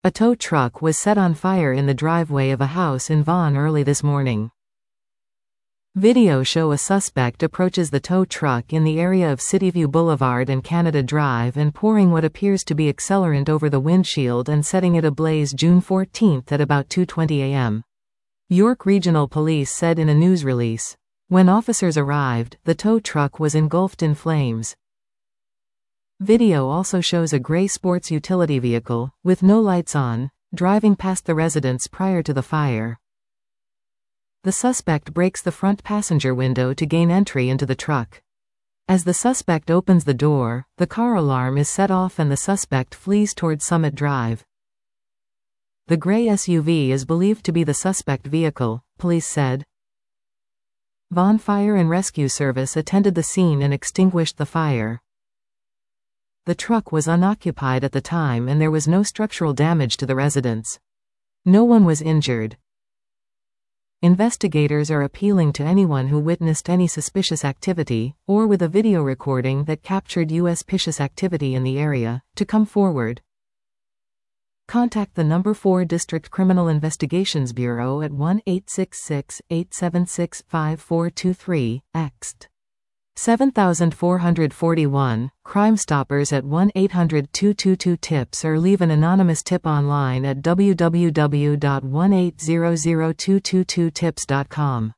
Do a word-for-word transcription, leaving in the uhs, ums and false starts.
A tow truck was set on fire in the driveway of a house in Vaughan early this morning. Video show a suspect approaches the tow truck in the area of Cityview Boulevard and Canada Drive and pouring what appears to be accelerant over the windshield and setting it ablaze June fourteenth at about two twenty a m York Regional Police said in a news release. When officers arrived, the tow truck was engulfed in flames. Video also shows a gray sports utility vehicle, with no lights on, driving past the residence prior to the fire. The suspect breaks the front passenger window to gain entry into the truck. As the suspect opens the door, the car alarm is set off and the suspect flees towards Summit Drive. The gray S U V is believed to be the suspect vehicle, police said. Vaughan Fire and Rescue Service attended the scene and extinguished the fire. The truck was unoccupied at the time and there was no structural damage to the residence. No one was injured. Investigators are appealing to anyone who witnessed any suspicious activity, or with a video recording that captured suspicious activity in the area, to come forward. Contact the number four District Criminal Investigations Bureau at one eight six six, eight seven six, five four two three, ext. seven four four one, Crime Stoppers at one eight hundred, two two two, TIPS or leave an anonymous tip online at w w w dot one eight zero zero two two two tips dot com.